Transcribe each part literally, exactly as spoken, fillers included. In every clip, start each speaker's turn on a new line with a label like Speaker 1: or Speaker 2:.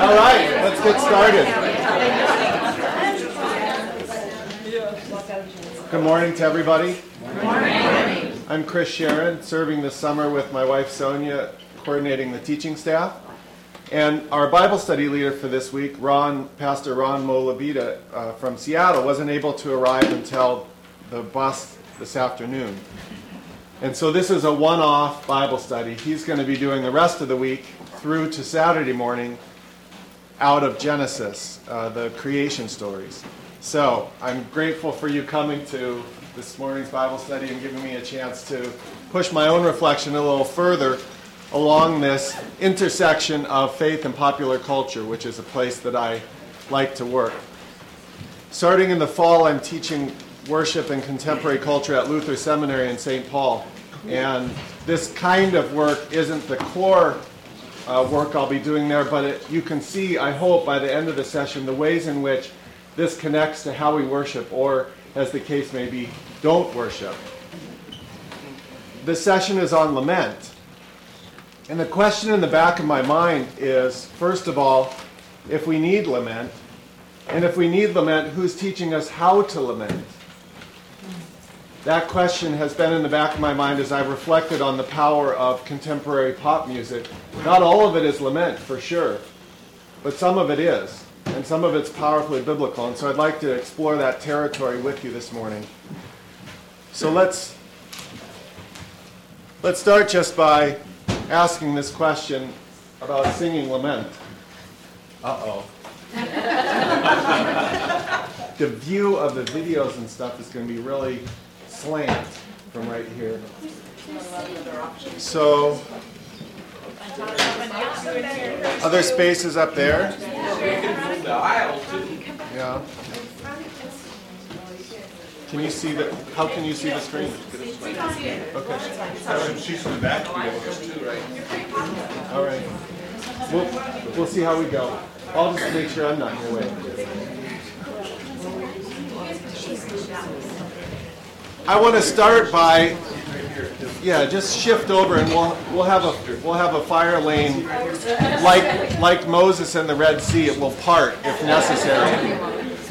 Speaker 1: All right, let's get started. Good morning to everybody.
Speaker 2: Good morning.
Speaker 1: I'm Chris Sharon, serving this summer with my wife Sonia, coordinating the teaching staff. And our Bible study leader for this week, Ron, Pastor Ron Molabita uh, from Seattle, wasn't able to arrive until the bus this afternoon. And so this is a one-off Bible study. He's going to be doing the rest of the week through to Saturday morning out of Genesis, uh, the creation stories. So I'm grateful for you coming to this morning's Bible study and giving me a chance to push my own reflection a little further along this intersection of faith and popular culture, which is a place that I like to work. Starting in the fall, I'm teaching worship and contemporary culture at Luther Seminary in Saint Paul. And this kind of work isn't the core uh, work I'll be doing there, but it, you can see, I hope, by the end of the session, the ways in which this connects to how we worship, or, as the case may be, don't worship. This session is on lament. And the question in the back of my mind is, first of all, if we need lament, and if we need lament, who's teaching us how to lament? That question has been in the back of my mind as I've reflected on the power of contemporary pop music. Not all of it is lament, for sure, but some of it is, and some of it's powerfully biblical, and so I'd like to explore that territory with you this morning. So let's, let's start just by asking this question about singing lament. Uh-oh. The view of the videos and stuff is going to be really slant from right here. So, other spaces up there? Yeah. Can you see the, how can you see the screen? Okay.
Speaker 3: She's from the back.
Speaker 1: All right. We'll, we'll see how we go. I'll just make sure I'm not in your way. I want to start by, yeah, just shift over and we'll we'll have a we'll have a fire lane like like Moses and the Red Sea. It will part if necessary.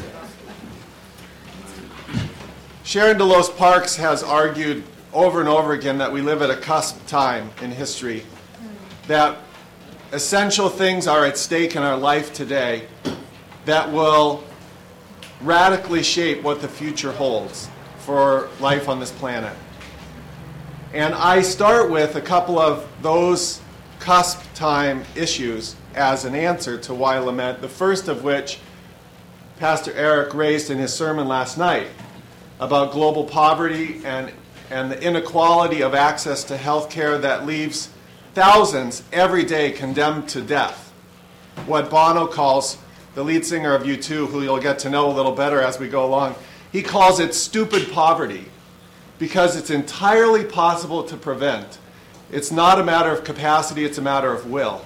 Speaker 1: Sharon Delos Parks has argued over and over again that we live at a cusp time in history, that essential things are at stake in our life today that will radically shape what the future holds for life on this planet. And I start with a couple of those cusp time issues as an answer to why lament, the first of which Pastor Eric raised in his sermon last night about global poverty and, and the inequality of access to health care that leaves thousands every day condemned to death. What Bono calls, the lead singer of U two, who you'll get to know a little better as we go along, he calls it stupid poverty because it's entirely possible to prevent. It's not a matter of capacity, it's a matter of will.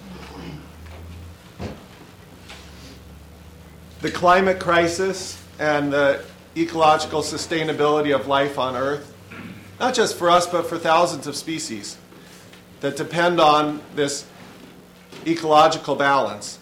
Speaker 1: The climate crisis and the ecological sustainability of life on Earth, not just for us, but for thousands of species that depend on this ecological balance.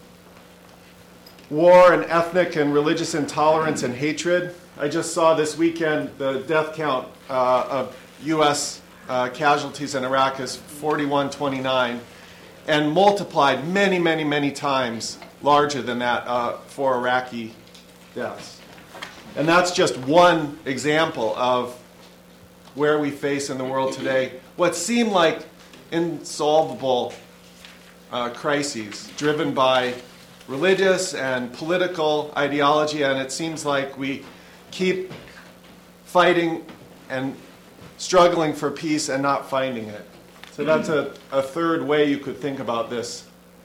Speaker 1: War and ethnic and religious intolerance and hatred. I just saw this weekend the death count uh, of U S uh, casualties in Iraq is forty-one twenty-nine, and multiplied many, many, many times larger than that uh, for Iraqi deaths. And that's just one example of where we face in the world today what seem like insolvable uh, crises driven by religious and political ideology, and it seems like we keep fighting and struggling for peace and not finding it. So that's a, a third way you could think about this.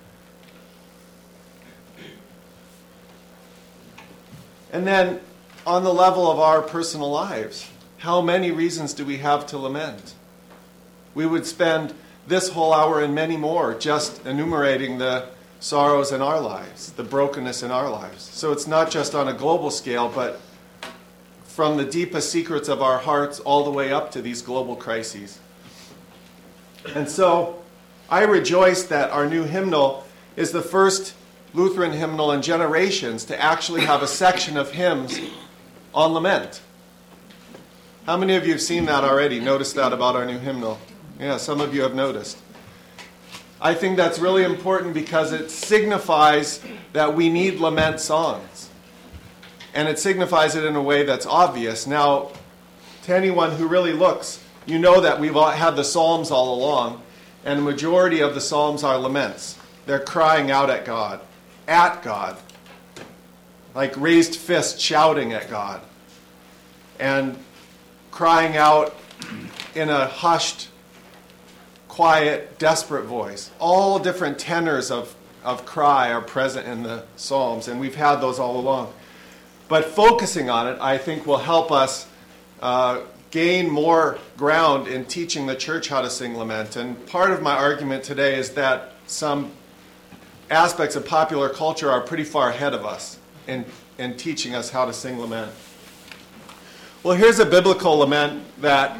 Speaker 1: And then on the level of our personal lives, how many reasons do we have to lament? We would spend this whole hour and many more just enumerating the sorrows in our lives, the brokenness in our lives. So it's not just on a global scale, but from the deepest secrets of our hearts all the way up to these global crises. And so I rejoice that our new hymnal is the first Lutheran hymnal in generations to actually have a section of hymns on lament. How many of you have seen that already? Noticed that about our new hymnal? Yeah, some of you have noticed. I think that's really important because it signifies that we need lament songs. And it signifies it in a way that's obvious. Now, to anyone who really looks, you know that we've all had the Psalms all along, and the majority of the Psalms are laments. They're crying out at God, at God, like raised fists shouting at God, and crying out in a hushed, quiet, desperate voice. All different tenors of, of cry are present in the Psalms, and we've had those all along. But focusing on it, I think, will help us uh, gain more ground in teaching the church how to sing lament. And part of my argument today is that some aspects of popular culture are pretty far ahead of us in, in teaching us how to sing lament. Well, here's a biblical lament that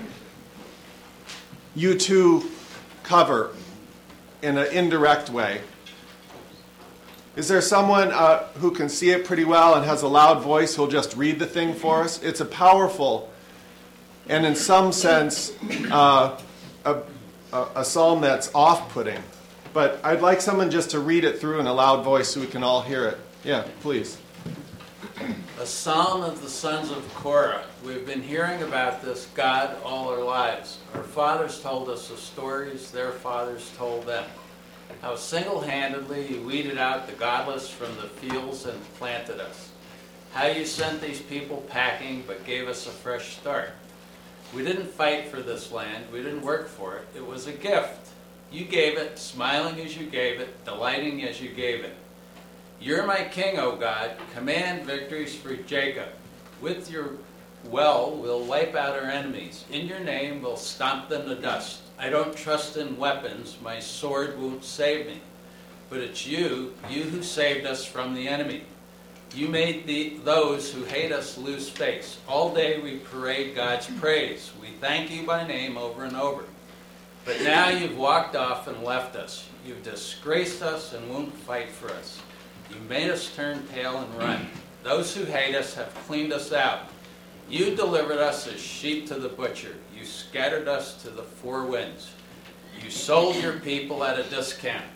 Speaker 1: you two cover in an indirect way. Is there someone uh, who can see it pretty well and has a loud voice who'll just read the thing for us? It's a powerful and in some sense uh, a, a, a psalm that's off-putting. But I'd like someone just to read it through in a loud voice so we can all hear it. Yeah, please.
Speaker 3: A psalm of the sons of Korah. We've been hearing about this God all our lives. Our fathers told us the stories their fathers told them. How single-handedly you weeded out the godless from the fields and planted us. How you sent these people packing but gave us a fresh start. We didn't fight for this land. We didn't work for it. It was a gift. You gave it, smiling as you gave it, delighting as you gave it. You're my king, O God. Command victories for Jacob. With your well, we'll wipe out our enemies. In your name, we'll stomp them to dust. I don't trust in weapons. My sword won't save me. But it's you, you who saved us from the enemy. You made the, those who hate us lose face. All day we parade God's praise. We thank you by name over and over. But now you've walked off and left us. You've disgraced us and won't fight for us. You made us turn pale and run. Those who hate us have cleaned us out. You delivered us as sheep to the butcher. You scattered us to the four winds. You sold your people at a discount.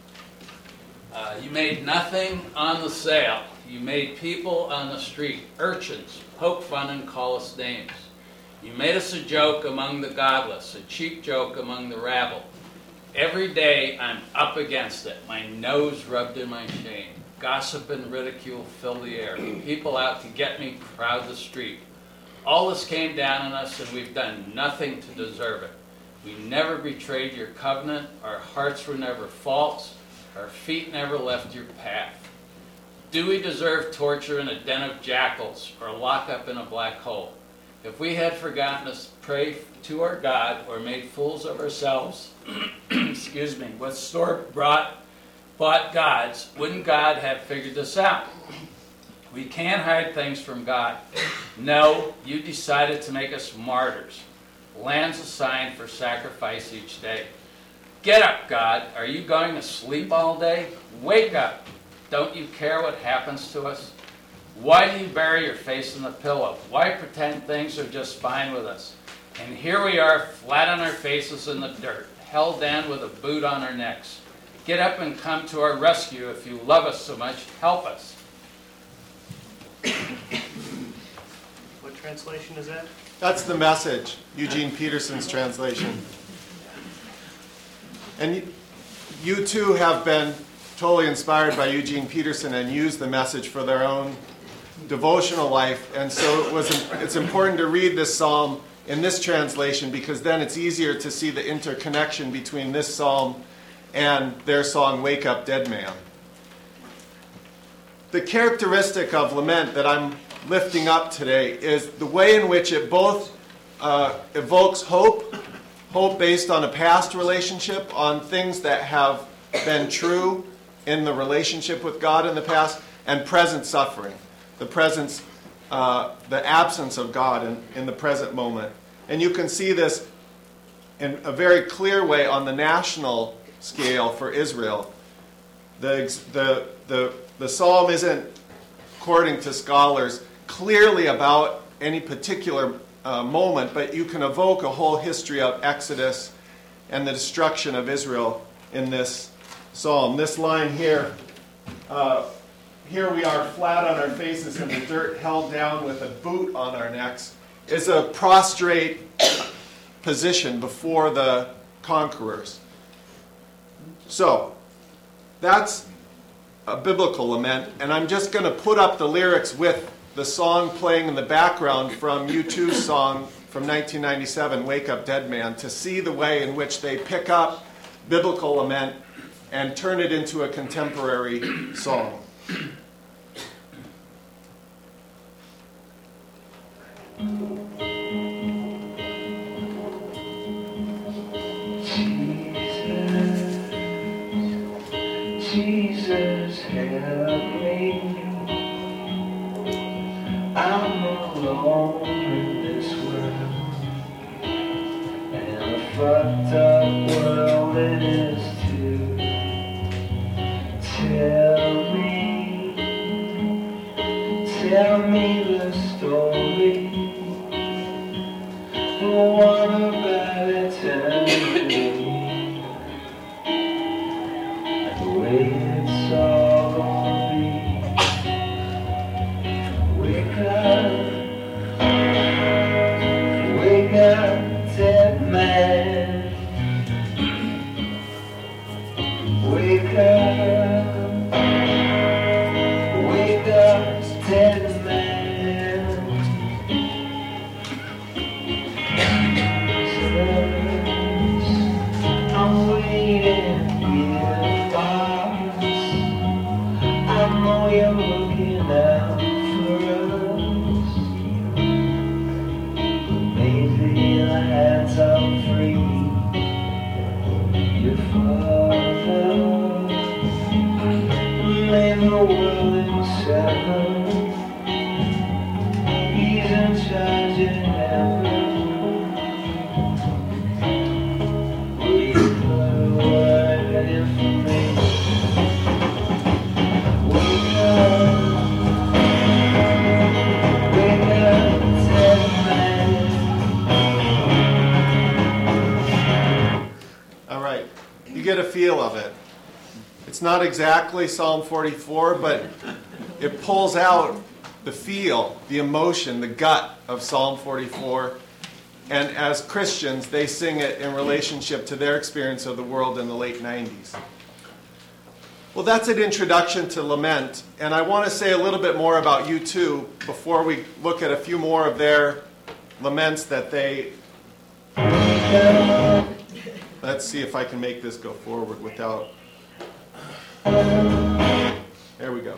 Speaker 3: Uh, you made nothing on the sale. You made people on the street, urchins, poke fun and call us names. You made us a joke among the godless, a cheap joke among the rabble. Every day I'm up against it, my nose rubbed in my shame. Gossip and ridicule fill the air. People out to get me crowd the street. All this came down on us, and we've done nothing to deserve it. We never betrayed your covenant. Our hearts were never false. Our feet never left your path. Do we deserve torture in a den of jackals or lock up in a black hole? If we had forgotten to pray to our God or made fools of ourselves, excuse me, with store-bought bought gods, wouldn't God have figured this out? We can't hide things from God. No, you decided to make us martyrs, lambs assigned for sacrifice each day. Get up, God. Are you going to sleep all day? Wake up. Don't you care what happens to us? Why do you bury your face in the pillow? Why pretend things are just fine with us? And here we are, flat on our faces in the dirt, held down with a boot on our necks. Get up and come to our rescue. If you love us so much, help us.
Speaker 4: What translation is that?
Speaker 1: That's the Message, Eugene Peterson's translation. And you, you too have been totally inspired by Eugene Peterson and used the Message for their own devotional life. And so it was, it's important to read this psalm in this translation because then it's easier to see the interconnection between this psalm and their song, Wake Up, Dead Man. The characteristic of lament that I'm lifting up today is the way in which it both uh, evokes hope, hope based on a past relationship, on things that have been true in the relationship with God in the past, and present suffering, the presence, uh, the absence of God in, in the present moment. And you can see this in a very clear way on the national scale for Israel. The, ex- the, the, the psalm isn't, according to scholars, clearly about any particular uh, moment, but you can evoke a whole history of Exodus and the destruction of Israel in this psalm. This line here, uh, here we are flat on our faces in the dirt, held down with a boot on our necks, is a prostrate position before the conquerors. So, that's a biblical lament, and I'm just going to put up the lyrics with the song playing in the background from U two's song from nineteen ninety-seven, Wake Up Dead Man, to see the way in which they pick up biblical lament and turn it into a contemporary song.
Speaker 5: Jesus, help me. I'm alone in this world, and a fucked up world it is too. Tell me, tell me the story, the one about eternity. It's all gonna be. Wake up, wake up, dead man. Wake up, wake up, dead man. I'm waiting here. I know you're looking out for us. Maybe the hands are free. Your father made the world himself. He's in charge of heaven. Will you put a word in for me?
Speaker 1: All right, you get a feel of it. It's not exactly Psalm forty-four, but it pulls out the feel, the emotion, the gut of Psalm forty-four. And as Christians, they sing it in relationship to their experience of the world in the late nineties. Well, that's an introduction to lament, and I want to say a little bit more about U two before we look at a few more of their laments that they... Let's see if I can make this go forward without... There we go.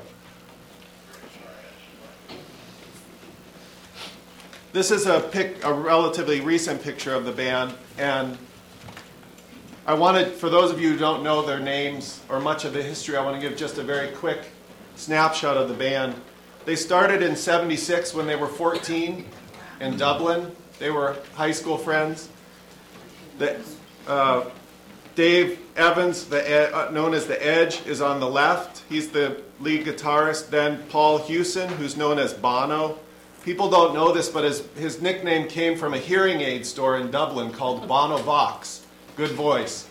Speaker 1: This is a, pic, a relatively recent picture of the band, and I wanted, for those of you who don't know their names or much of the history, I want to give just a very quick snapshot of the band. They started in seventy-six when they were fourteen in Dublin. They were high school friends. The, uh, Dave Evans, the, uh, known as The Edge, is on the left. He's the lead guitarist. Then Paul Hewson, who's known as Bono. People don't know this, but his, his nickname came from a hearing aid store in Dublin called Bono Vox. Good voice.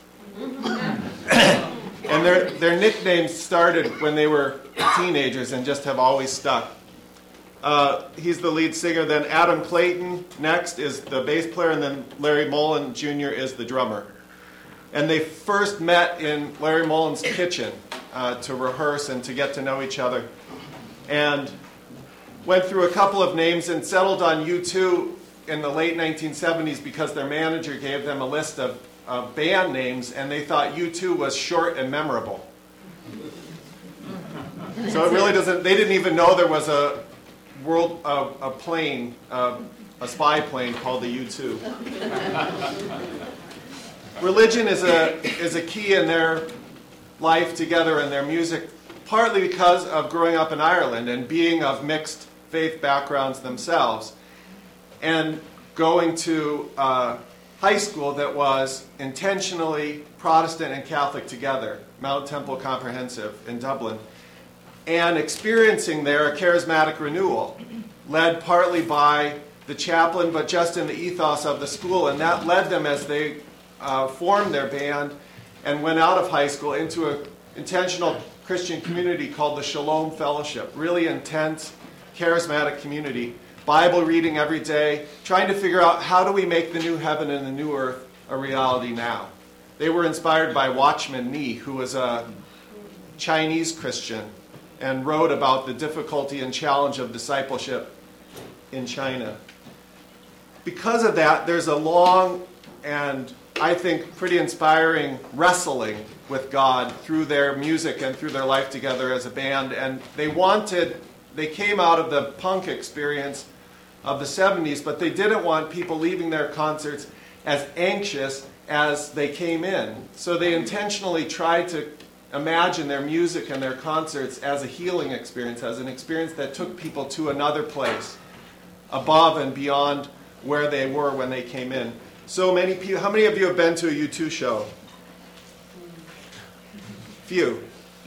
Speaker 1: And their, their nicknames started when they were teenagers and just have always stuck. Uh, he's the lead singer. Then Adam Clayton next is the bass player, and then Larry Mullen Junior is the drummer. And they first met in Larry Mullen's kitchen uh, to rehearse and to get to know each other. And went through a couple of names and settled on U two in the late nineteen seventies because their manager gave them a list of uh, band names, and they thought U two was short and memorable. So it really doesn't, they didn't even know there was a world, uh, a plane, uh, a spy plane called the U two. Religion is a, is a key in their life together and their music, partly because of growing up in Ireland and being of mixed faith backgrounds themselves, and going to a high school that was intentionally Protestant and Catholic together. Mount Temple Comprehensive in Dublin, and experiencing there a charismatic renewal, led partly by the chaplain, but just in the ethos of the school. And that led them, as they uh, formed their band and went out of high school, into an intentional Christian community called the Shalom Fellowship. Really intense, charismatic community. Bible reading every day, trying to figure out how do we make the new heaven and the new earth a reality now. They were inspired by Watchman Nee, who was a Chinese Christian and wrote about the difficulty and challenge of discipleship in China. Because of that, there's a long and, I think, pretty inspiring wrestling with God through their music and through their life together as a band. And they wanted, they came out of the punk experience of the seventies, but they didn't want people leaving their concerts as anxious as they came in. So they intentionally tried to imagine their music and their concerts as a healing experience, as an experience that took people to another place, above and beyond where they were when they came in. So many people, how many of you have been to a U two show? Few.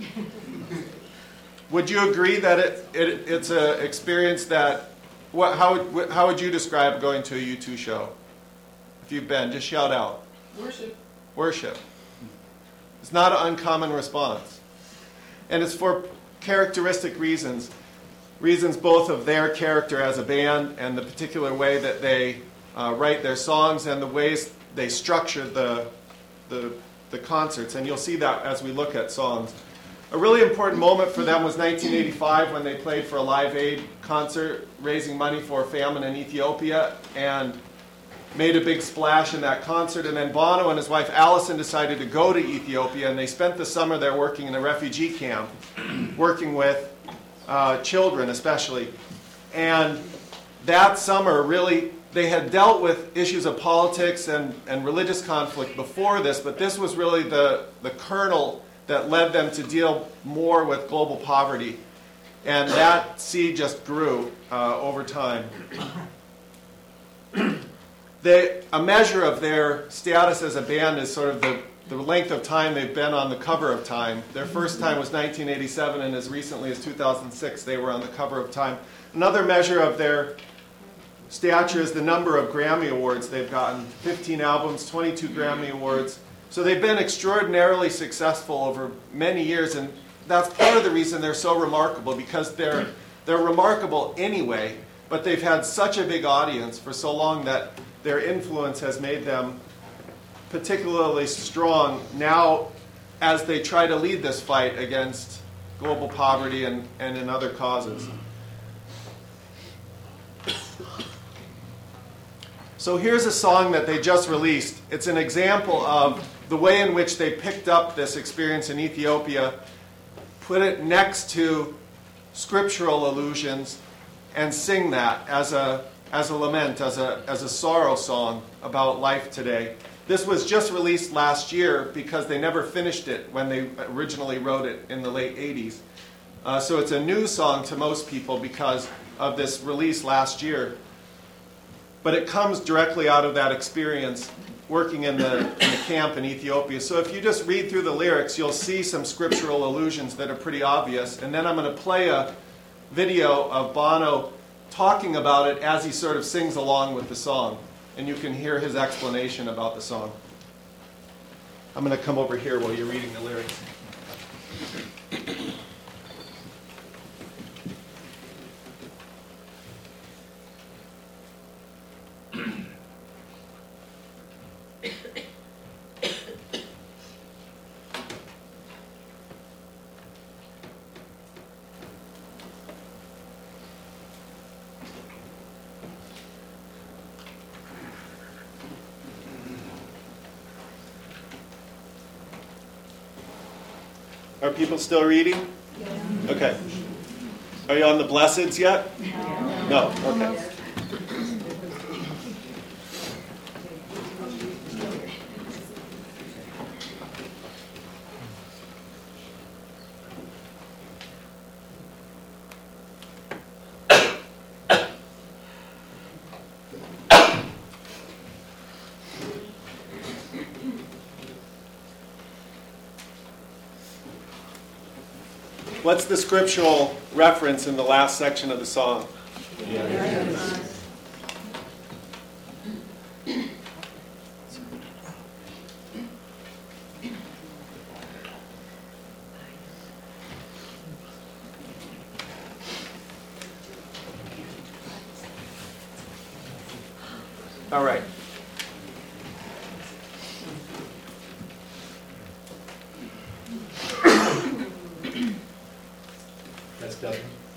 Speaker 1: Would you agree that it, it it's an experience that, what, how, would, how would you describe going to a U two show? If you've been, just shout out.
Speaker 2: Worship.
Speaker 1: Worship. It's not an uncommon response. And it's for characteristic reasons. Reasons both of their character as a band and the particular way that they uh, write their songs and the ways they structure the, the, the concerts. And you'll see that as we look at songs. A really important moment for them was nineteen eighty-five when they played for a Live Aid concert raising money for famine in Ethiopia, and made a big splash in that concert. And then Bono and his wife Allison decided to go to Ethiopia, and they spent the summer there working in a refugee camp, working with uh, children especially. And that summer, really, they had dealt with issues of politics and, and religious conflict before this, but this was really the, the kernel that led them to deal more with global poverty. And that seed just grew uh, over time. They, a measure of their status as a band is sort of the, the length of time they've been on the cover of Time. Their first time was nineteen eighty-seven, and as recently as two thousand six, they were on the cover of Time. Another measure of their stature is the number of Grammy Awards they've gotten. fifteen albums, twenty-two Grammy Awards. So they've been extraordinarily successful over many years, and that's part of the reason they're so remarkable, because they're, they're remarkable anyway, but they've had such a big audience for so long that their influence has made them particularly strong now as they try to lead this fight against global poverty and, and in other causes. So here's a song that they just released. It's an example of the way in which they picked up this experience in Ethiopia, put it next to scriptural allusions, and sing that as a as a lament, as a as a sorrow song about life today. This was just released last year because they never finished it when they originally wrote it in the late eighties. Uh, so it's a new song to most people because of this release last year. But it comes directly out of that experience working in the, in the camp in Ethiopia. So if you just read through the lyrics, you'll see some scriptural allusions that are pretty obvious. And then I'm going to play a video of Bono talking about it as he sort of sings along with the song. And you can hear his explanation about the song. I'm going to come over here while you're reading the lyrics. Are people still reading? Okay. Are you on the Blesseds yet? No. Okay. What's the scriptural reference in the last section of the song? All right.
Speaker 6: That's Doug.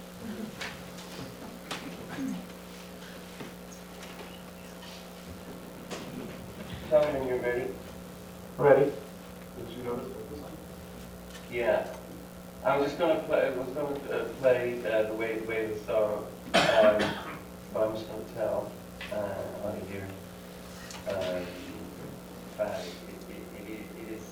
Speaker 5: Tell me when you're ready.
Speaker 1: Ready?
Speaker 6: Did you notice what this is?
Speaker 5: Yeah. I'm just going to play, I was going to uh, play uh, the way, way of sorrow, um, but I'm just going to tell uh, on here. Um, uh, it, it, it, it is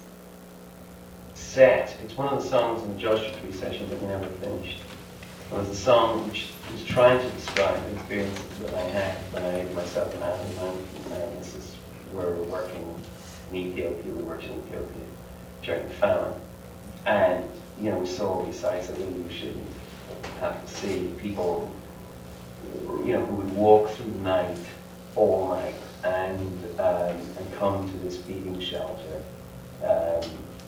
Speaker 5: set. It's one of the songs in the Joshua Tree session that we never finished. It was a song which was trying to describe the experiences that I had when I myself and Andy, my, my missus, were working in Ethiopia. We worked in Ethiopia during the famine. And, you know, we saw these sights that we shouldn't have to see. People, you know, who would walk through the night, all night, and um, and come to this feeding shelter, um,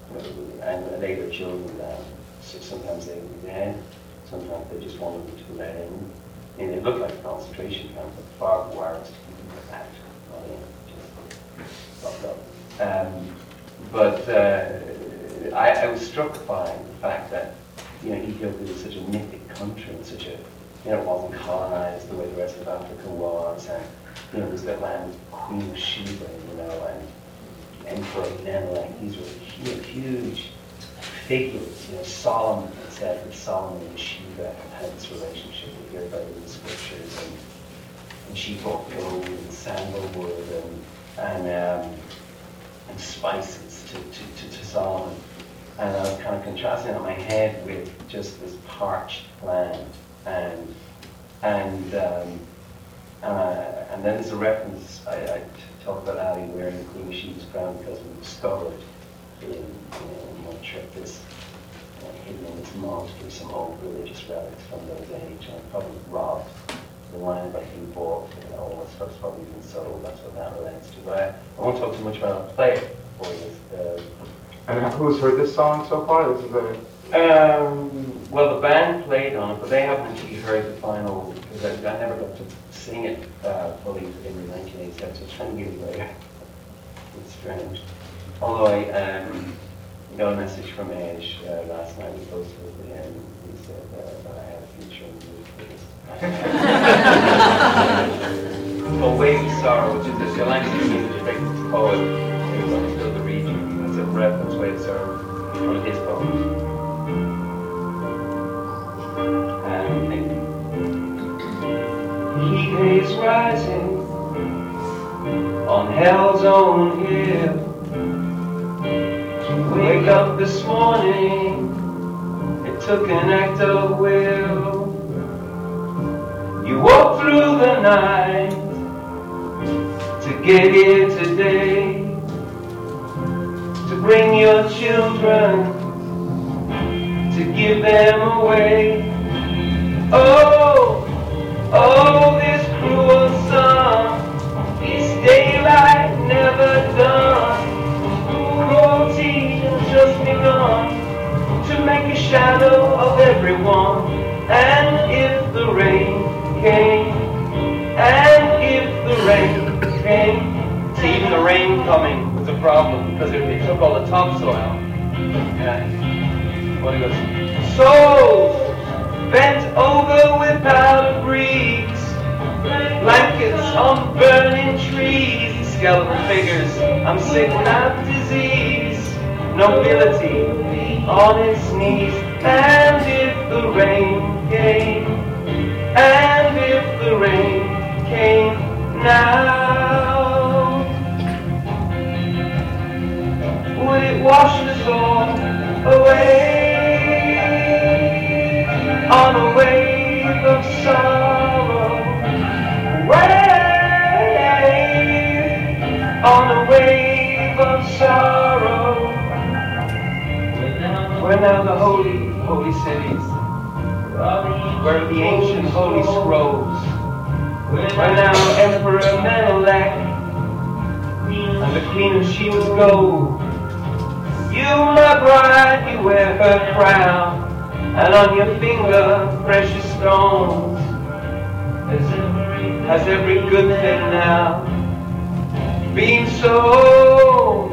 Speaker 5: and lay their children down. So sometimes they would be dead, sometimes they just wanted them to be let in. And it looked like a concentration camp, but barbed wire was out, not in, just stopped up. Um, but uh, I, I was struck by the fact that, you know, Ethiopia was such a mythic country, and such a, you know, it wasn't colonized the way the rest of Africa was, and, you know, there's that land of Queen Sheba, you know, and Emperor Menelik. These were huge, huge figures, you know. Solomon had said that Solomon and Sheba had had this relationship. We hear about it in the scriptures, and, and she brought gold and sandalwood and, and, um, and spices to, to, to, to Solomon. And I was kind of contrasting it in my head with just this parched land, and and um, and, uh, and then there's a reference. I, I talk about Ali wearing Queen Sheba's crown because we discovered in, in, in one trip this uh, hidden in this monastery some old religious relics from those age, and probably robbed the land that he bought. You know, all that stuff's probably been sold. That's what that relates to. But I, I won't talk too much about it. Play it for you. Uh,
Speaker 6: And who's heard this song so far? This is a...
Speaker 5: Um, well, the band played on it, but they haven't actually heard the final, because I, I never got to sing it uh, fully in nineteen eighty-seven, so it's trying to get it later. It's strange. Although I um, got a message from Edge uh, last night, we posted it, and he said uh, that I had a future in the music. Well, Wave of Sorrow, which is the Langston Hughes famous poet, who's understood the region. It's a reference, Wave of Sorrow, one of his poems. And heat is rising on hell's own hill. To wake up this morning, it took an act of will. You walked through the night to get here today, to bring your children, to give them away. Oh, oh, this cruel sun, this daylight never done. Cruelty has just begun to make a shadow of everyone. And if the rain came, and if the rain came, see, even the rain coming was a problem because it, it took all the topsoil. Yeah. What he goes, souls bent over without a breeze, blankets on burning trees, skeleton figures, I'm sick without disease, nobility on its knees. And if the rain came, and if the rain came now, would it wash us all away on a wave of sorrow? Wave on a wave of sorrow. Where now the holy holy cities, where the ancient holy scrolls, where now Emperor Menelek and the Queen of Sheba's gold. You, my bride, you wear her crown, and on your finger precious stones. Has every good thing now been sold?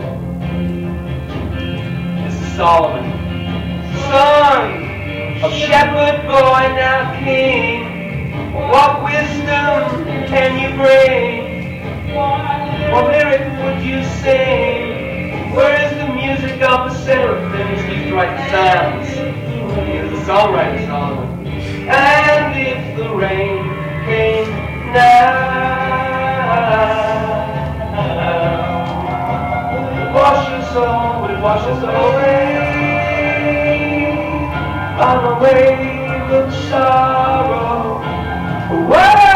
Speaker 5: This is Solomon, son of shepherd boy, now king. What wisdom can you bring? What lyric would you sing? Where is the music of the seraphims who used to write the psalms? He was a songwriter, Solomon. And if the rain came now, wash us all, would it wash us away on a wave of sorrow? Away,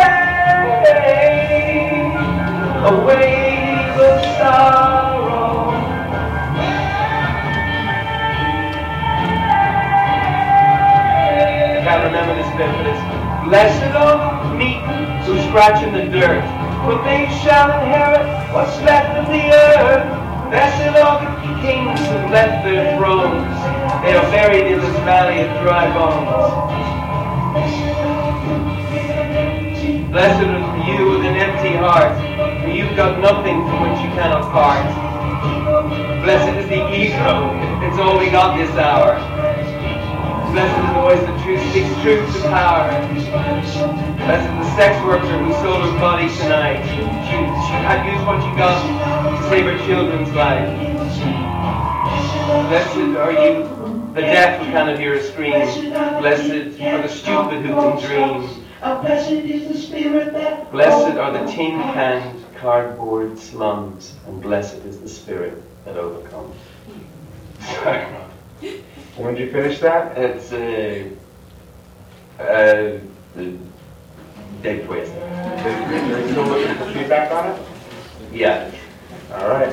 Speaker 5: a wave of sorrow. I can't remember this bit, but it's blessed are the meek who scratch in the dirt, for they shall inherit what's left of the earth. Blessed are the kings who left their thrones, they are buried in this valley of dry bones. Blessed are you with an empty heart, for you've got nothing from which you cannot part. Blessed is the ego, it's all we got this hour. Blessed is the voice that truth speaks truth to power. Blessed is the sex worker who sold her body tonight. She, she had used what she got to save her children's life. Blessed are you, the deaf who cannot hear a scream. Blessed are the stupid who can dream. Blessed are the tin-canned cardboard slums, and blessed is the spirit that overcomes. Sorry.
Speaker 6: When did you finish that?
Speaker 5: It's a uh, uh, Dave Twist.
Speaker 6: You're still looking for feedback on it?
Speaker 5: Yeah.
Speaker 6: All right.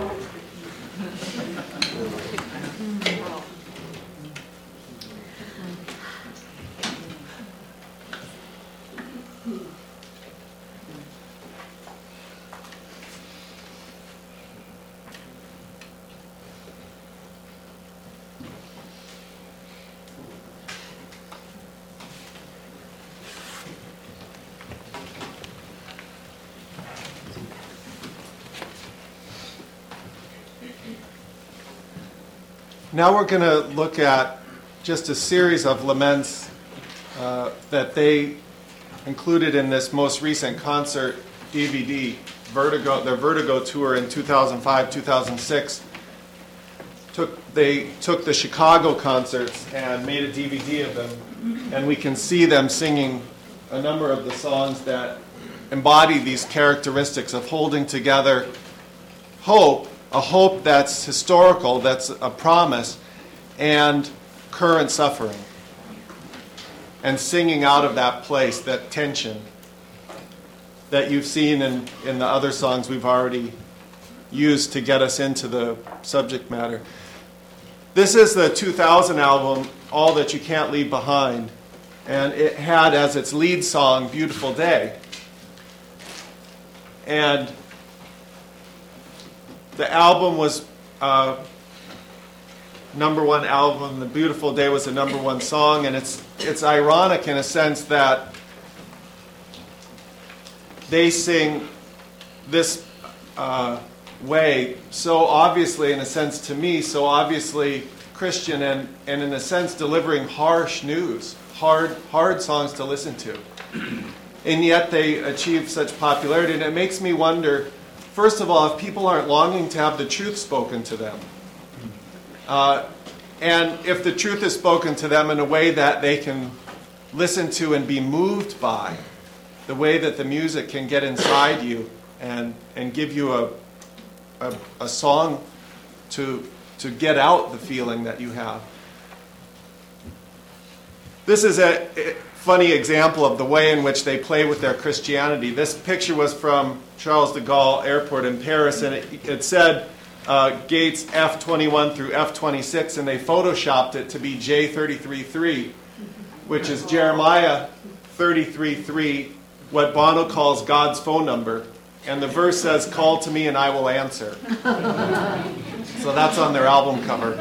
Speaker 1: Now we're going to look at just a series of laments uh, that they included in this most recent concert D V D, Vertigo, their Vertigo tour in two thousand five, two thousand six. Took, they took the Chicago concerts and made a D V D of them, and we can see them singing a number of the songs that embody these characteristics of holding together hope, a hope that's historical, that's a promise, and current suffering. And singing out of that place, that tension that you've seen in, in the other songs we've already used to get us into the subject matter. This is the two thousand album, All That You Can't Leave Behind, and it had as its lead song, Beautiful Day. And the album was uh, number one album. The Beautiful Day was the number one song, and it's it's ironic in a sense that they sing this uh, way so obviously, in a sense to me, so obviously Christian, and, and in a sense delivering harsh news, hard hard songs to listen to. And yet they achieve such popularity, and it makes me wonder, first of all, if people aren't longing to have the truth spoken to them. Uh, and if the truth is spoken to them in a way that they can listen to and be moved by, the way that the music can get inside you and, and give you a, a, a song to, to get out the feeling that you have. This is a, a funny example of the way in which they play with their Christianity. This picture was from Charles de Gaulle Airport in Paris, and it, it said, uh, Gates F twenty-one through F twenty-six, and they photoshopped it to be J thirty-three three, which is Jeremiah thirty-three three, what Bono calls God's phone number. And the verse says, "Call to me and I will answer." So that's on their album cover.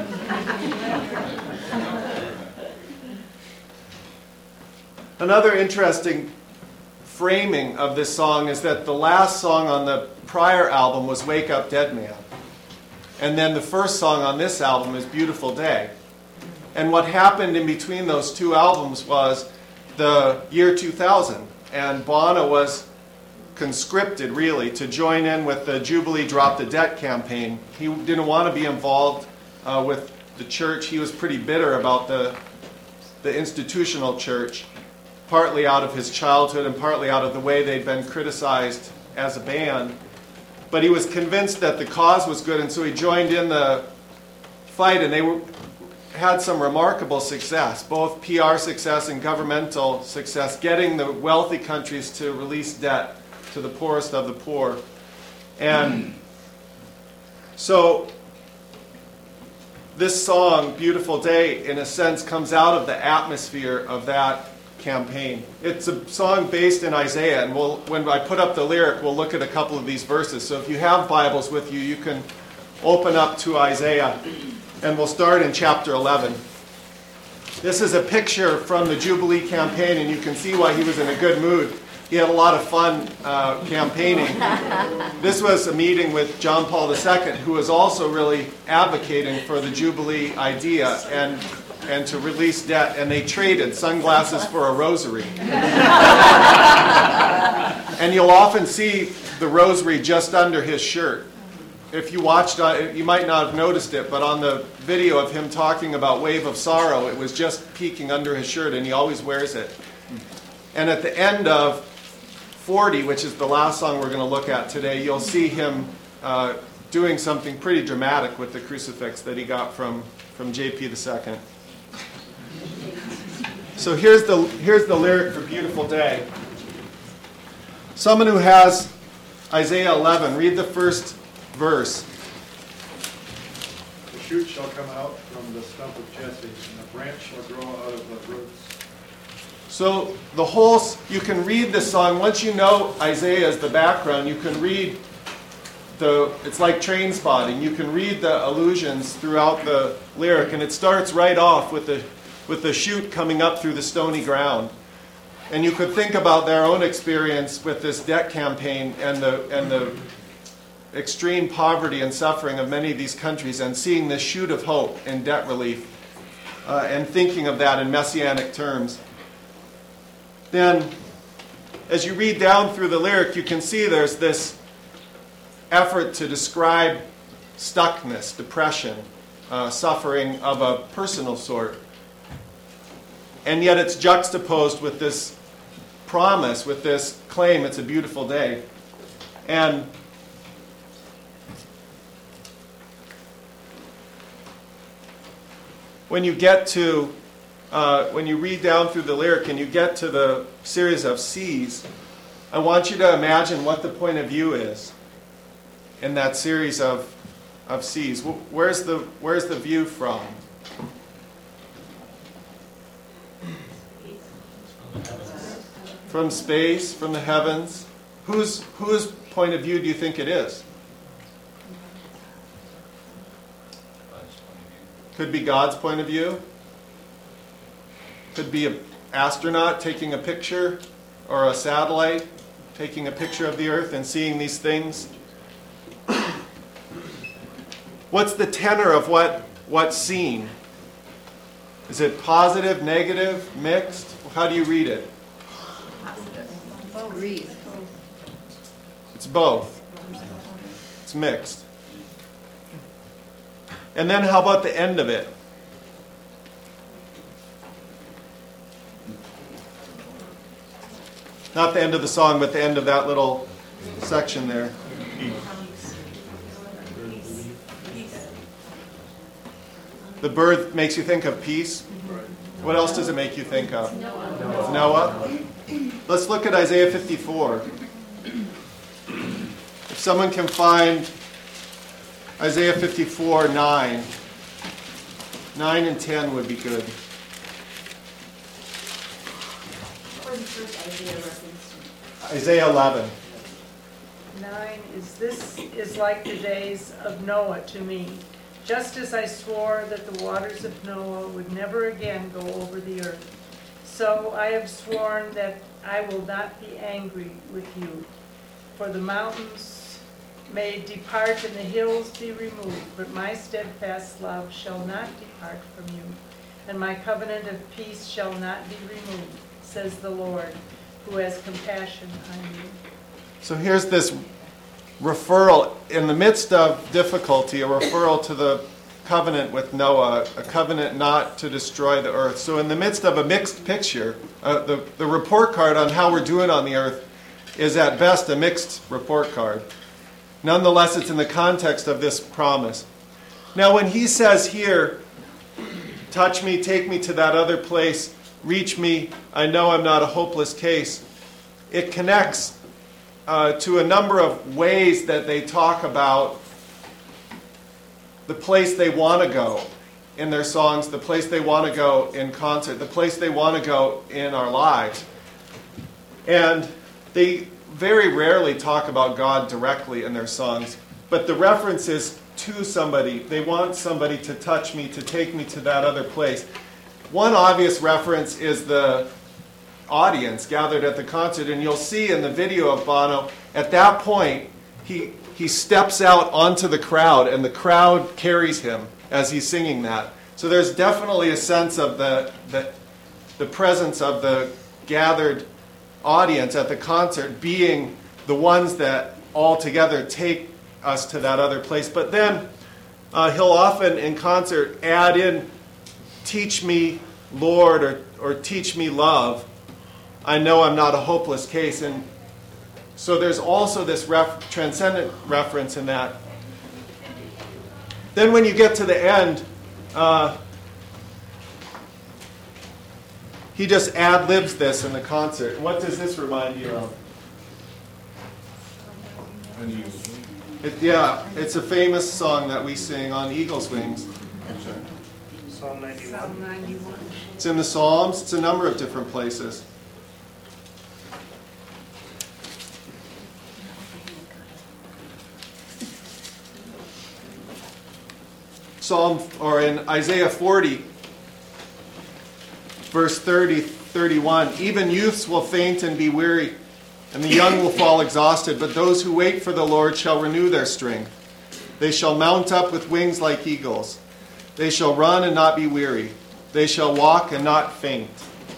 Speaker 1: Another interesting framing of this song is that the last song on the prior album was "Wake Up Dead Man." And then the first song on this album is "Beautiful Day." And what happened in between those two albums was the year two thousand. And Bono was conscripted, really, to join in with the Jubilee Drop the Debt campaign. He didn't want to be involved uh, with the church. He was pretty bitter about the, the institutional church, partly out of his childhood and partly out of the way they'd been criticized as a band. But he was convinced that the cause was good, and so he joined in the fight, and they were, had some remarkable success, both P R success and governmental success, getting the wealthy countries to release debt to the poorest of the poor. And so this song, "Beautiful Day," in a sense comes out of the atmosphere of that campaign. It's a song based in Isaiah, and we'll, when I put up the lyric, we'll look at a couple of these verses. So if you have Bibles with you, you can open up to Isaiah, and we'll start in chapter eleven. This is a picture from the Jubilee campaign, and you can see why he was in a good mood. He had a lot of fun uh, campaigning. This was a meeting with John Paul the Second, who was also really advocating for the Jubilee idea and and to release debt, and they traded sunglasses for a rosary. And you'll often see the rosary just under his shirt. If you watched, uh, you might not have noticed it, but on the video of him talking about Wave of Sorrow, it was just peeking under his shirt, and he always wears it. And at the end of forty, which is the last song we're going to look at today, you'll see him uh, doing something pretty dramatic with the crucifix that he got from, from J P the Second. So here's the, here's the lyric for "Beautiful Day." Someone who has Isaiah eleven, read the first verse.
Speaker 7: "The shoot shall come out from the stump of Jesse, and a branch shall grow out of the roots."
Speaker 1: So the whole, you can read this song, once you know Isaiah as the background, you can read the, it's like train spotting, you can read the allusions throughout the lyric, and it starts right off with the, with the shoot coming up through the stony ground. And you could think about their own experience with this debt campaign and the, and the extreme poverty and suffering of many of these countries, and seeing this shoot of hope and debt relief, uh, and thinking of that in messianic terms. Then, as you read down through the lyric, you can see there's this effort to describe stuckness, depression, uh, suffering of a personal sort. And yet it's juxtaposed with this promise, with this claim, it's a beautiful day. And when you get to Uh, when you read down through the lyric and you get to the series of C's, I want you to imagine what the point of view is in that series of, of C's. Where's the, where's the view from? From space, from the heavens. Whose, whose point of view do you think it is? Could be God's point of view. Could be an astronaut taking a picture, or a satellite taking a picture of the earth and seeing these things. What's the tenor of what, what's seen? Is it positive, negative, mixed? How do you read it?
Speaker 2: Read.
Speaker 1: It's both. It's mixed. And then how about the end of it? Not the end of the song, but the end of that little section there. The bird makes you think of peace. What else does it make you think of? Noah. Noah. Let's look at Isaiah fifty-four. If someone can find Isaiah fifty-four, nine. nine and ten would be good.
Speaker 2: What was the first Isaiah reference?
Speaker 1: Isaiah eleven.
Speaker 8: Nine is, this is like the days of Noah to me. Just as I swore that the waters of Noah would never again go over the earth, so I have sworn that I will not be angry with you. For the mountains may depart and the hills be removed, but my steadfast love shall not depart from you, and my covenant of peace shall not be removed, says the Lord, who has compassion on you.
Speaker 1: So here's this referral, in the midst of difficulty, a referral to the covenant with Noah, a covenant not to destroy the earth. So in the midst of a mixed picture, uh, the, the report card on how we're doing on the earth is at best a mixed report card. Nonetheless, it's in the context of this promise. Now when he says here, touch me, take me to that other place, reach me, I know I'm not a hopeless case, it connects uh, to a number of ways that they talk about the place they want to go in their songs, the place they want to go in concert, the place they want to go in our lives. And they very rarely talk about God directly in their songs, but the reference is to somebody. They want somebody to touch me, to take me to that other place. One obvious reference is the audience gathered at the concert, and you'll see in the video of Bono, at that point, he he steps out onto the crowd, and the crowd carries him as he's singing that. So there's definitely a sense of the the, the presence of the gathered audience at the concert being the ones that all together take us to that other place. But then uh, he'll often in concert add in, teach me, Lord, or, or teach me, love. I know I'm not a hopeless case. And so there's also this ref- transcendent reference in that. Then when you get to the end, uh, he just ad-libs this in the concert. What does this remind you of? It, yeah, it's a famous song that we sing on Eagle's Wings.
Speaker 4: Psalm ninety-one.
Speaker 8: Psalm ninety-one.
Speaker 1: It's in the Psalms. It's a number of different places. Psalm, or in Isaiah forty, verse thirty, thirty-one, even youths will faint and be weary, and the young will fall exhausted, but those who wait for the Lord shall renew their strength. They shall mount up with wings like eagles. They shall run and not be weary. They shall walk and not faint.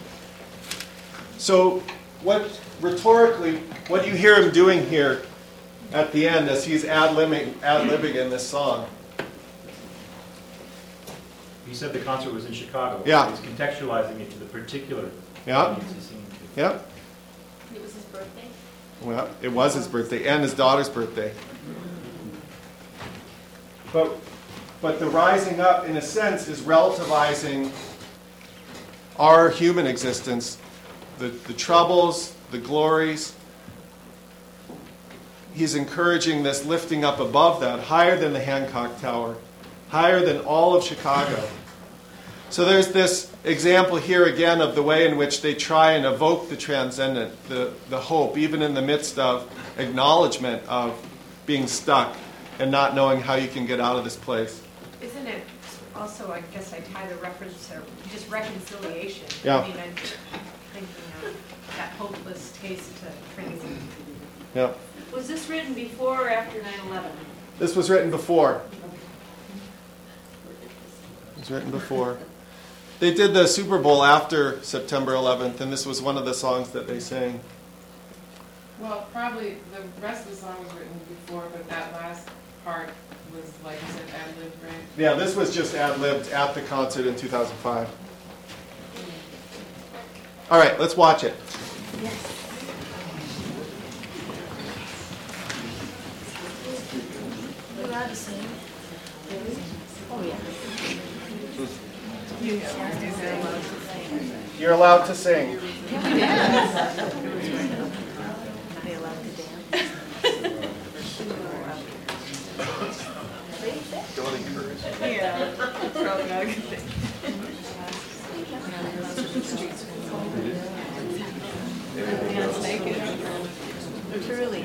Speaker 1: So, what rhetorically, what you hear him doing here at the end as he's ad-libbing, ad-libbing in this song?
Speaker 9: You said the concert was in Chicago.
Speaker 1: Yeah.
Speaker 9: He's contextualizing it to the particular
Speaker 1: Yeah.
Speaker 9: audience he's singing to.
Speaker 1: Yeah.
Speaker 2: It was his birthday?
Speaker 1: Well, it was his birthday and his daughter's birthday. But, but the rising up, in a sense, is relativizing our human existence, the, the troubles, the glories. He's encouraging this lifting up above that, higher than the Hancock Tower, higher than all of Chicago. So there's this example here again of the way in which they try and evoke the transcendent, the, the hope, even in the midst of acknowledgement of being stuck and not knowing how you can get out of this place.
Speaker 10: Isn't it also, I guess I tie the reference to just reconciliation?
Speaker 1: Yeah.
Speaker 10: I mean, I'm thinking of that hopeless case to crazy.
Speaker 1: Yeah.
Speaker 2: Was this written before or after nine eleven?
Speaker 1: This was written before. It was written before. They did the Super Bowl after September eleventh, and this was one of the songs that they sang.
Speaker 11: Well, probably the rest of the song was written before, but that last part was, like you said, ad-libbed, right?
Speaker 1: Yeah, this was just ad-libbed at the concert in two thousand five. All right, let's watch it.
Speaker 2: You're allowed to sing. Oh, yeah.
Speaker 1: You're allowed to sing.
Speaker 2: Are they allowed to dance?
Speaker 10: Probably not a good thing.
Speaker 2: Truly.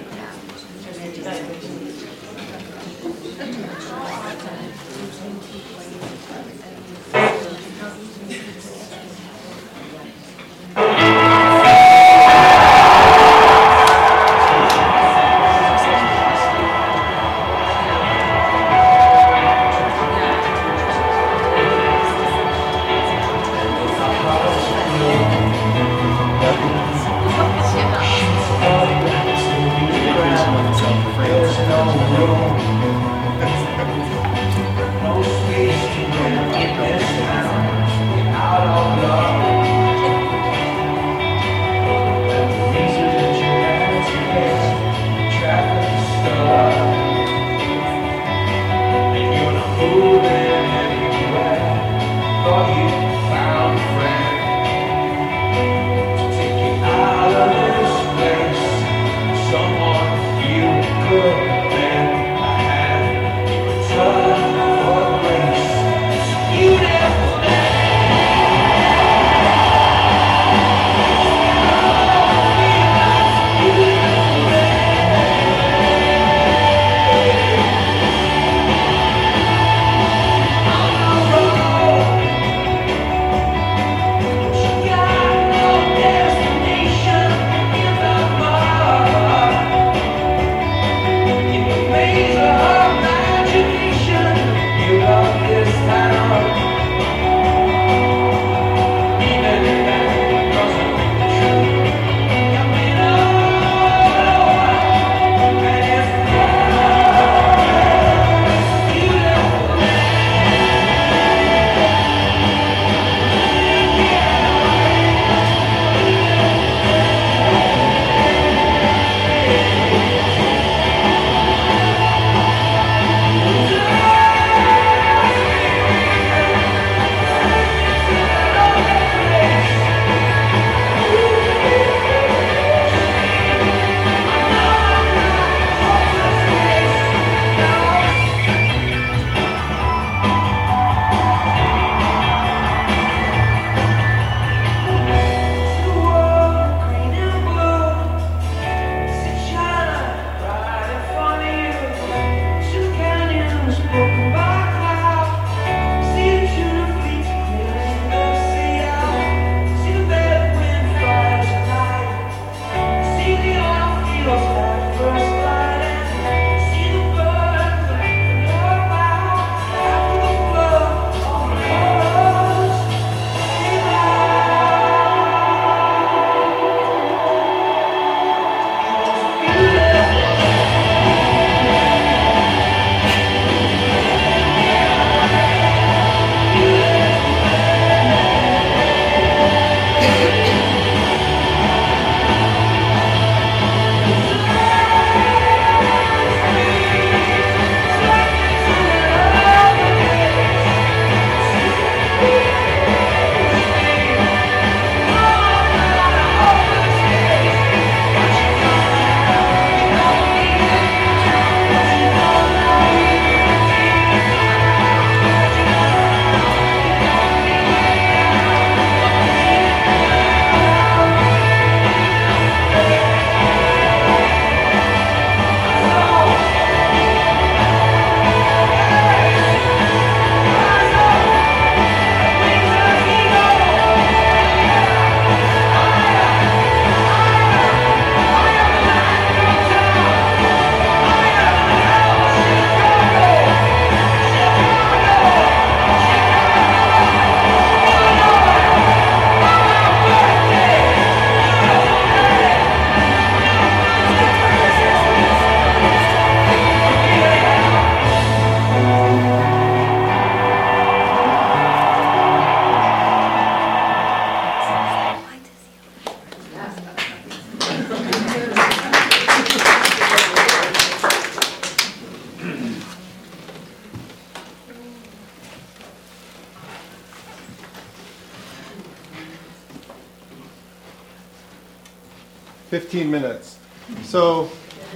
Speaker 1: fifteen minutes. So,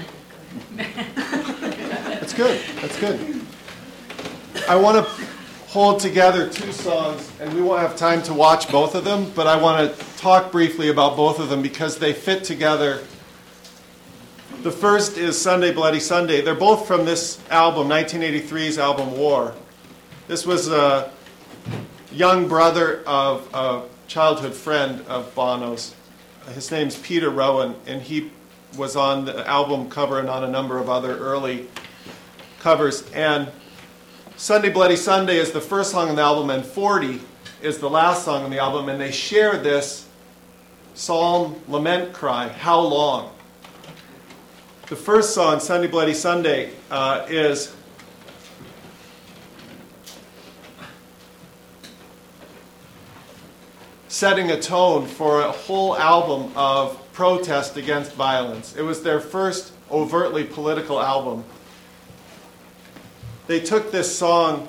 Speaker 1: that's good, that's good. I want to hold together two songs, and we won't have time to watch both of them, but I want to talk briefly about both of them because they fit together. The first is Sunday, Bloody Sunday. They're both from this album, nineteen eighty-three's album War. This was a young brother of a childhood friend of Bono's. His name's Peter Rowan, and he was on the album cover and on a number of other early covers. And Sunday, Bloody Sunday is the first song on the album, and forty is the last song on the album, and they share this psalm lament cry, how long? The first song, Sunday, Bloody Sunday, uh, is setting a tone for a whole album of protest against violence. It was their first overtly political album. They took this song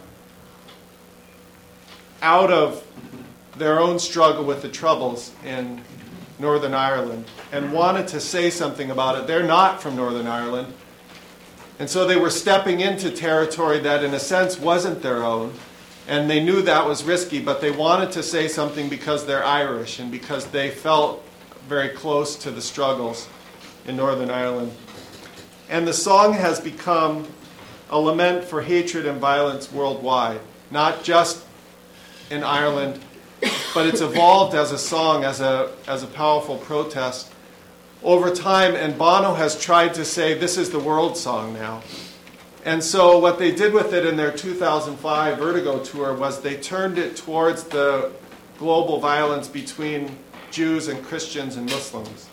Speaker 1: out of their own struggle with the Troubles in Northern Ireland and wanted to say something about it. They're not from Northern Ireland, and so they were stepping into territory that in a sense wasn't their own, and they knew that was risky, but they wanted to say something because they're Irish and because they felt very close to the struggles in Northern Ireland. And the song has become a lament for hatred and violence worldwide, not just in Ireland, but it's evolved as a song, as a, as a powerful protest over time, and Bono has tried to say this is the world song now. And so what they did with it in their two thousand five Vertigo tour was they turned it towards the global violence between Jews and Christians and Muslims.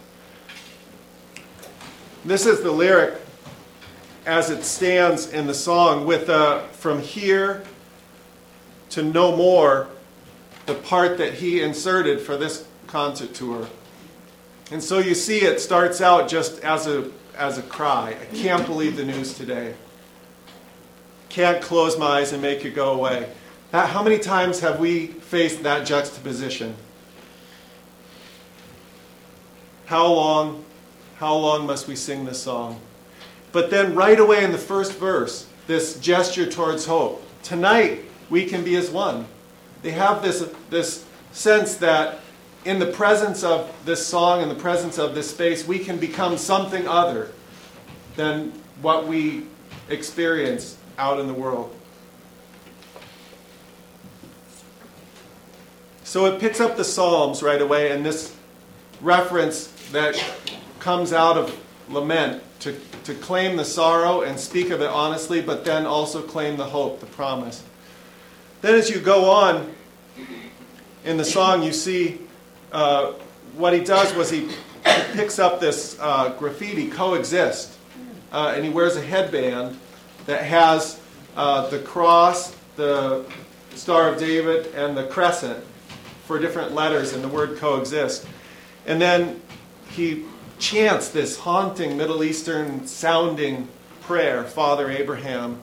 Speaker 1: This is the lyric as it stands in the song, with uh, from here to no more, the part that he inserted for this concert tour. And so you see it starts out just as a, as a cry. I can't believe the news today. Can't close my eyes and make it go away. That, how many times have we faced that juxtaposition? How long, how long must we sing this song? But then right away in the first verse, this gesture towards hope. Tonight, we can be as one. They have this, this sense that in the presence of this song, in the presence of this space, we can become something other than what we experience out in the world. So it picks up the Psalms right away, and this reference that comes out of lament to, to claim the sorrow and speak of it honestly, but then also claim the hope, the promise. Then as you go on in the song, you see uh, what he does was he picks up this uh, graffiti, coexist, uh, and he wears a headband that has uh, the cross, the Star of David, and the crescent for different letters in the word coexist. And then he chants this haunting Middle Eastern sounding prayer, Father Abraham,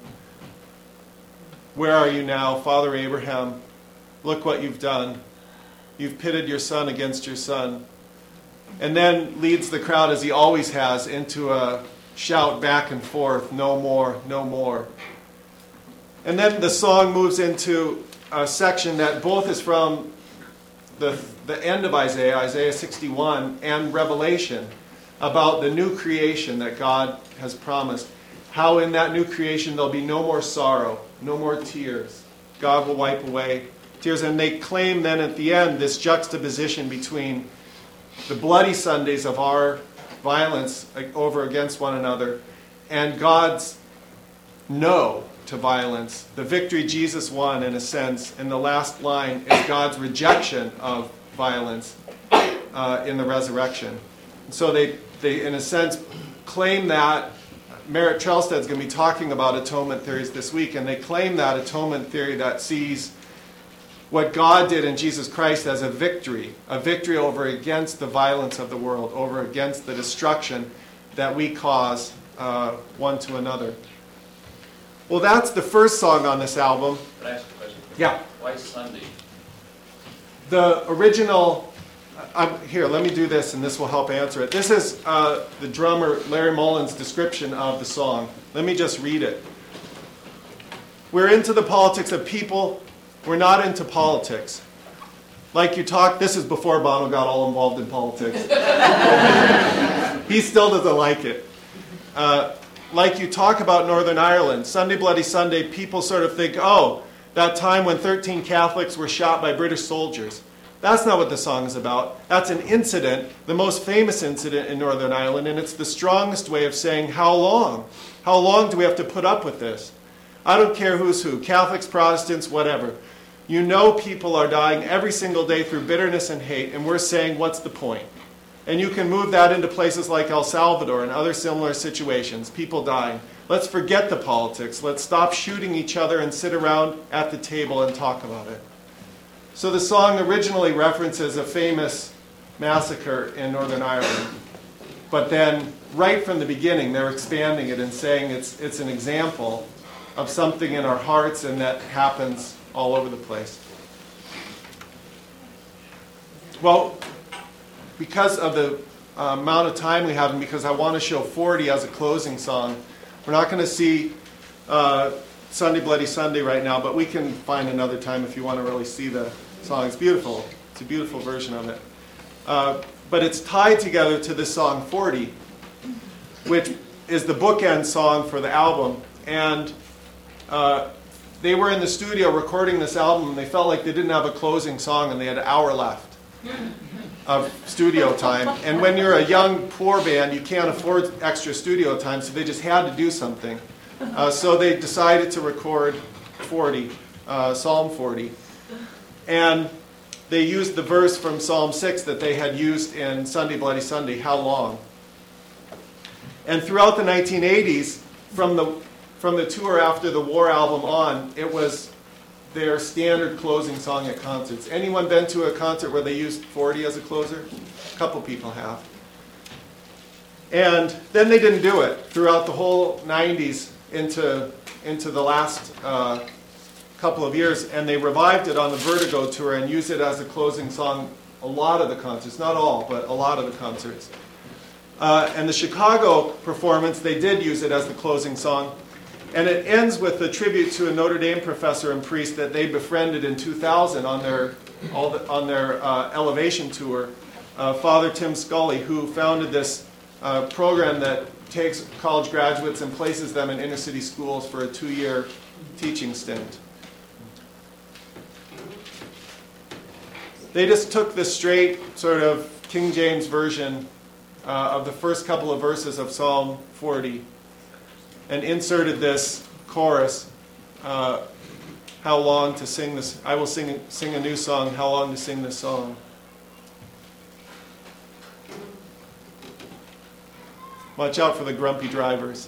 Speaker 1: where are you now, Father Abraham? Look what you've done. You've pitted your son against your son. And then leads the crowd, as he always has, into a shout back and forth, no more, no more. And then the song moves into a section that both is from the, the end of Isaiah, Isaiah sixty-one, and Revelation, about the new creation that God has promised. How in that new creation there'll be no more sorrow, no more tears. God will wipe away tears. And they claim then at the end this juxtaposition between the bloody Sundays of our violence over against one another and God's no to violence. The victory Jesus won, in a sense, in the last line is God's rejection of violence uh, in the resurrection. So they, they, in a sense, claim that. Merritt Trelstad's going to be talking about atonement theories this week, and they claim that atonement theory that sees what God did in Jesus Christ as a victory, a victory over against the violence of the world, over against the destruction that we cause uh, one to another. Well, that's the first song on this album.
Speaker 3: Can I ask a question?
Speaker 1: Yeah.
Speaker 3: Why Sunday?
Speaker 1: The original, I'm, here, let me do this and this will help answer it. This is uh, the drummer Larry Mullen's description of the song. Let me just read it. We're into the politics of people we're not into politics. Like you talk, this is before Bono got all involved in politics. He still doesn't like it. Uh, like you talk about Northern Ireland, Sunday Bloody Sunday, people sort of think, oh, that time when thirteen Catholics were shot by British soldiers. That's not what the song is about. That's an incident, the most famous incident in Northern Ireland, and it's the strongest way of saying, how long? How long do we have to put up with this? I don't care who's who, Catholics, Protestants, whatever. You know people are dying every single day through bitterness and hate, and we're saying, what's the point? And you can move that into places like El Salvador and other similar situations, people dying. Let's forget the politics. Let's stop shooting each other and sit around at the table and talk about it. So the song originally references a famous massacre in Northern Ireland. But then, right from the beginning, they're expanding it and saying it's, it's an example of something in our hearts and that happens all over the place. Well, because of the uh, amount of time we have and because I want to show forty as a closing song, we're not going to see uh, Sunday Bloody Sunday right now, but we can find another time if you want to really see the song. It's beautiful. It's a beautiful version of it. Uh, but it's tied together to this song forty, which is the bookend song for the album. And uh, they were in the studio recording this album, and they felt like they didn't have a closing song, and they had an hour left of studio time. And when you're a young, poor band, you can't afford extra studio time, so they just had to do something. Uh, so they decided to record forty, uh, Psalm forty. And they used the verse from Psalm six that they had used in Sunday Bloody Sunday, how long? And throughout the nineteen eighties, from the, from the tour after the War album on, it was their standard closing song at concerts. Anyone been to a concert where they used forty as a closer? A couple people have. And then they didn't do it throughout the whole nineties into, into the last uh, couple of years, and they revived it on the Vertigo tour and used it as a closing song a lot of the concerts, not all, but a lot of the concerts. Uh, and the Chicago performance, they did use it as the closing song, and it ends with a tribute to a Notre Dame professor and priest that they befriended in two thousand on their, all the, on their uh, Elevation tour, uh, Father Tim Scully, who founded this uh, program that takes college graduates and places them in inner city schools for a two-year teaching stint. They just took the straight sort of King James version uh, of the first couple of verses of Psalm forty and inserted this chorus, uh, how long to sing this, I will sing, sing a new song, how long to sing this song. Watch out for the grumpy drivers.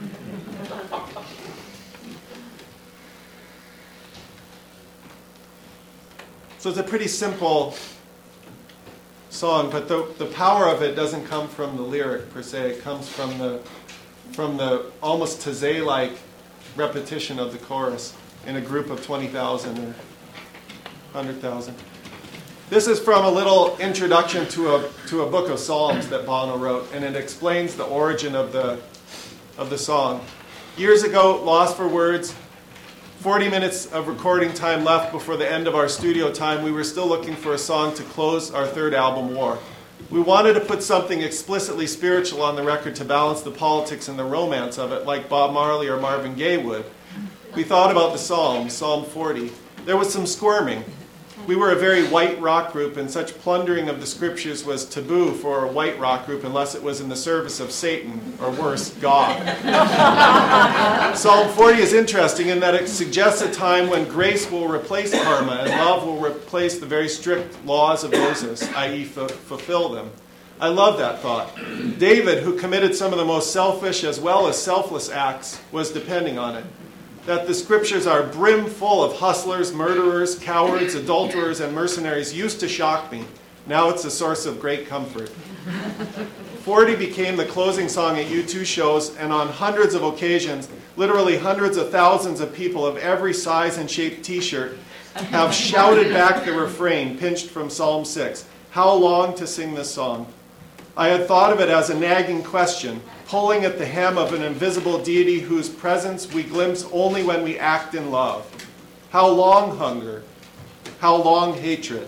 Speaker 1: So it's a pretty simple song, but the, the power of it doesn't come from the lyric per se. It comes from the, from the almost Taizé-like repetition of the chorus in a group of twenty thousand or one hundred thousand. This is from a little introduction to a, to a book of Psalms that Bono wrote, and it explains the origin of the, of the song. Years ago, Lost for Words, forty minutes of recording time left before the end of our studio time, we were still looking for a song to close our third album, War. We wanted to put something explicitly spiritual on the record to balance the politics and the romance of it, like Bob Marley or Marvin Gaye would. We thought about the Psalms, Psalm forty. There was some squirming. We were a very white rock group, and such plundering of the scriptures was taboo for a white rock group unless it was in the service of Satan, or worse, God. Psalm forty is interesting in that it suggests a time when grace will replace karma and love will replace the very strict laws of Moses, that is f- fulfill them. I love that thought. David, who committed some of the most selfish as well as selfless acts, was depending on it. That the scriptures are brim full of hustlers, murderers, cowards, adulterers, and mercenaries used to shock me. Now it's a source of great comfort. forty became the closing song at U two shows, and on hundreds of occasions, literally hundreds of thousands of people of every size and shaped t-shirt have shouted back the refrain pinched from Psalm six. How long to sing this song? I had thought of it as a nagging question, pulling at the hem of an invisible deity whose presence we glimpse only when we act in love. How long hunger? How long hatred?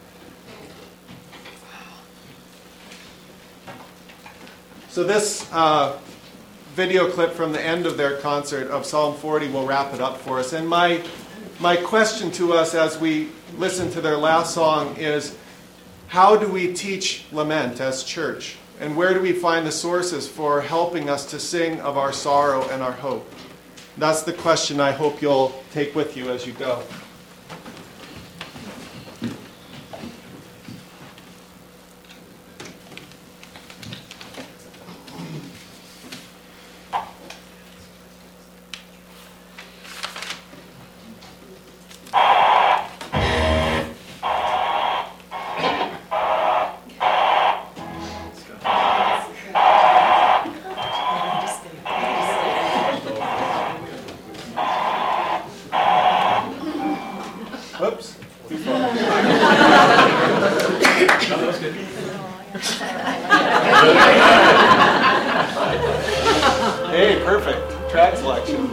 Speaker 1: So this uh, video clip from the end of their concert of Psalm forty will wrap it up for us. And my, my question to us as we listen to their last song is, how do we teach lament as church? And where do we find the sources for helping us to sing of our sorrow and our hope? That's the question I hope you'll take with you as you go. Whoops. Too far. Hey, perfect. Track selection.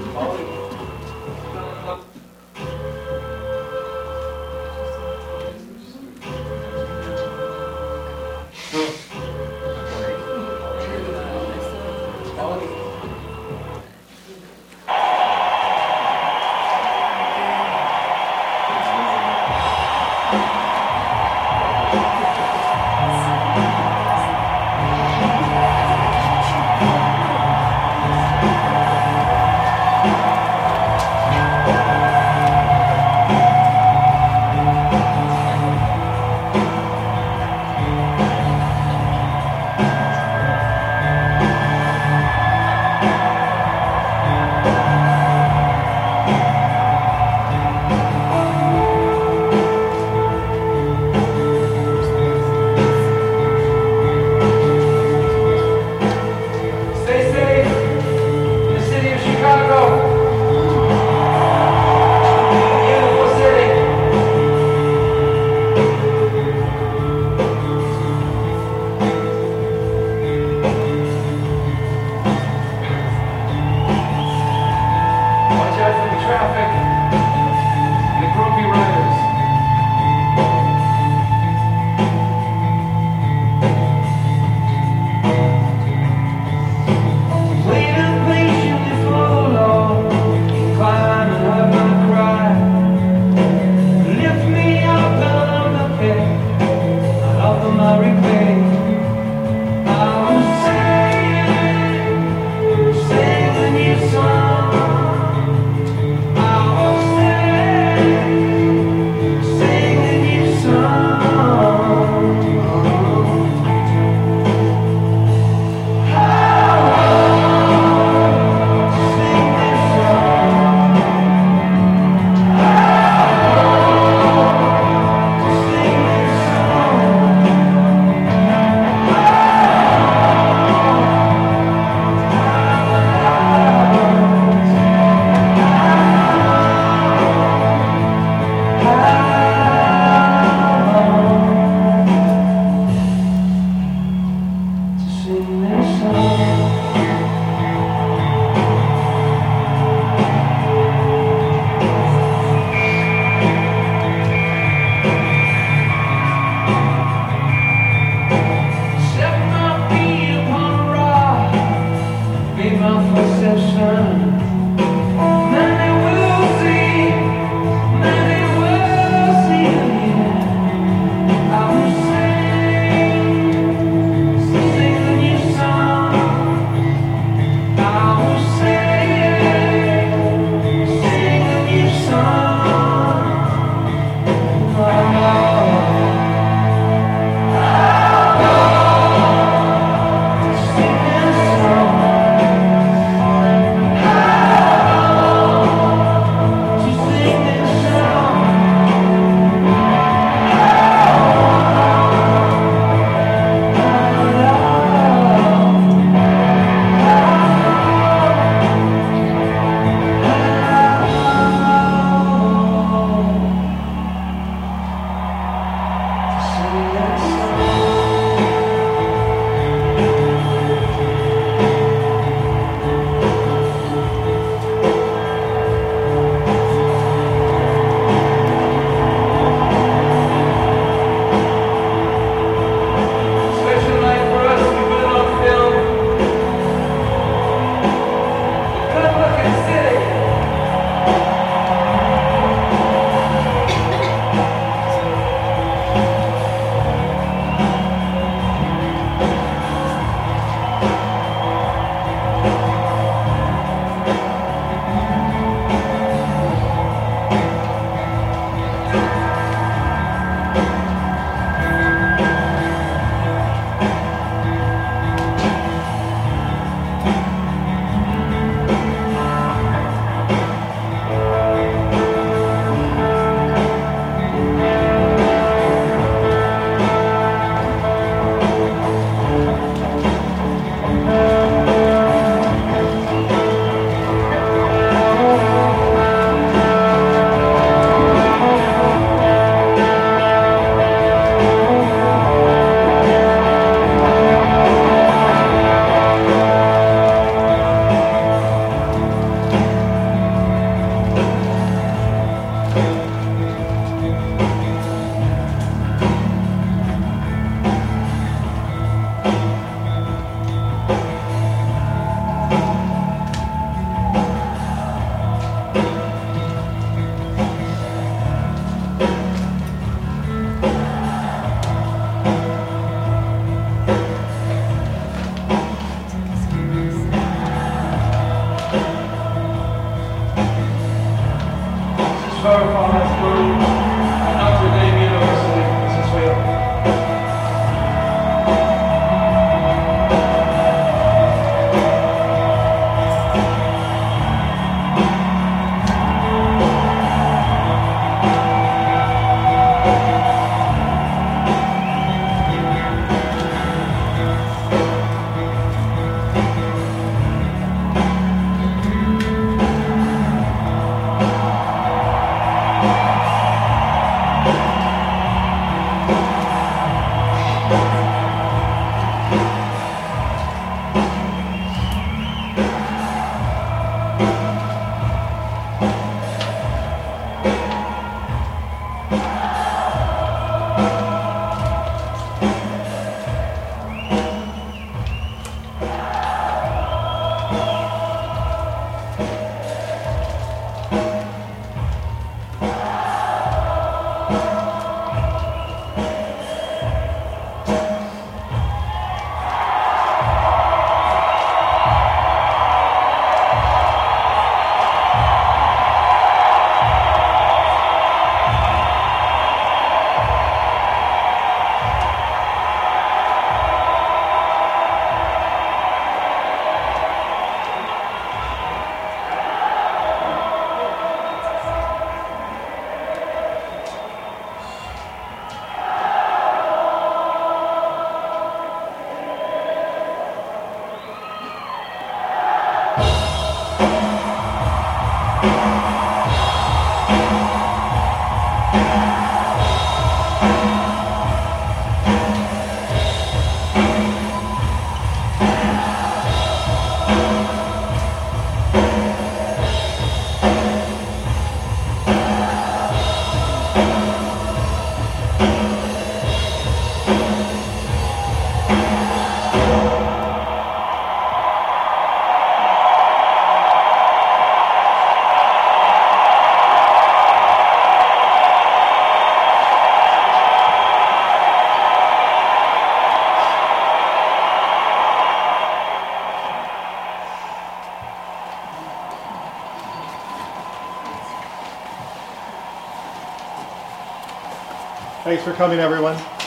Speaker 1: Thanks for coming, everyone.